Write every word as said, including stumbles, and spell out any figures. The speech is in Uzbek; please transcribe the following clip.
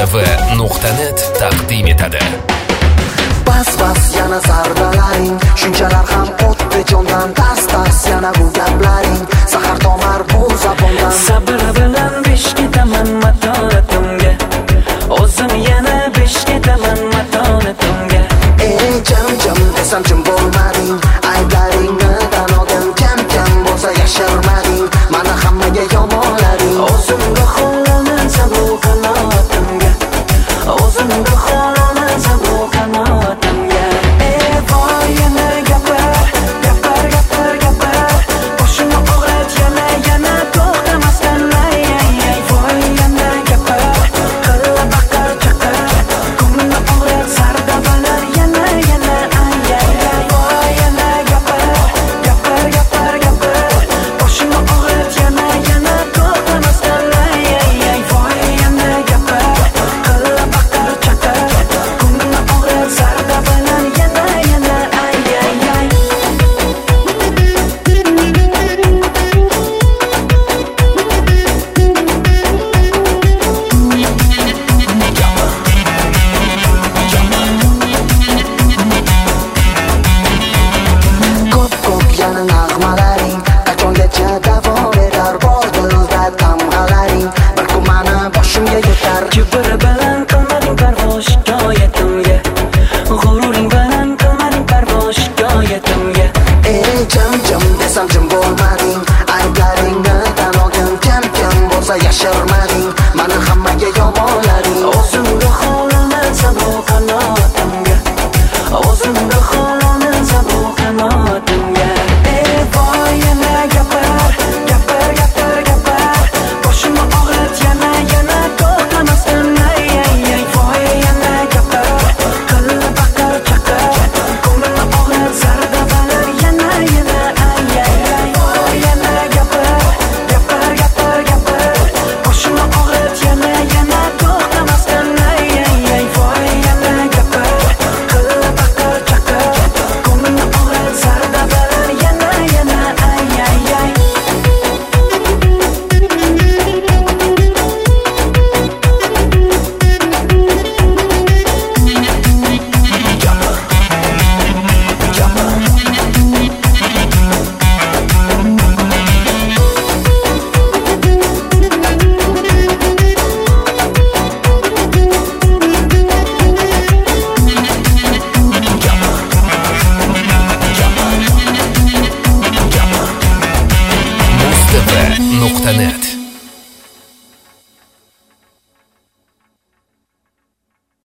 v nuqta net taqdim etadi. Bas bas yana zarbalaring, shunchalar ham o'tdi jondan, tas tas yana bu gaplaring, sahar tomar bu zabondan. Sabr bilan besh ketaman matonatimga, o'zim yana besh ketaman matonatimga. Ey jam jam desam jim bo'lmading, ayblaringni tan oldim, kam kam bo'lsa yashirmading, mana hammaga yomonlaring. O'zimga xohlamansa bu qanotimga, o'zimga xohlamansa bu qanotimga. Ey voy yana gapir, gapir gapir gapir, boshimni og'rit yana yana to'xtamasdan ay ay ay. Voy yana gapir, qilla baqir chaqir, ko'nglimni og'rit sardabalar yana yana ay ay ay. Voy yana gapir, gapir gapir gapir, boshimni og'rit yana yana to'xtamasdan ay ay ay. Voy yana gapir, qilla baqir chaqir, ko'nglimni og'rit sardabalar yana yana ay ay ay. Ko'p ko'p yana nag'malaring, qachongacha davom etar, bor dilda tamg'alaring, bir kun mani boshimga yetar. Kibr bilan qilmading parvo shikoyatimga, g'ururing bilan qilmading parvo shikoyatimga. Ey jam jam desam jim bo'lmading, ayblaringni tan oldim, kam kam bo'lsa yashirmading, mana hammaga yomonlaring. O'zimga xohlamansa bu qanotimga, o'zimga xohlamansa bu qanotimga.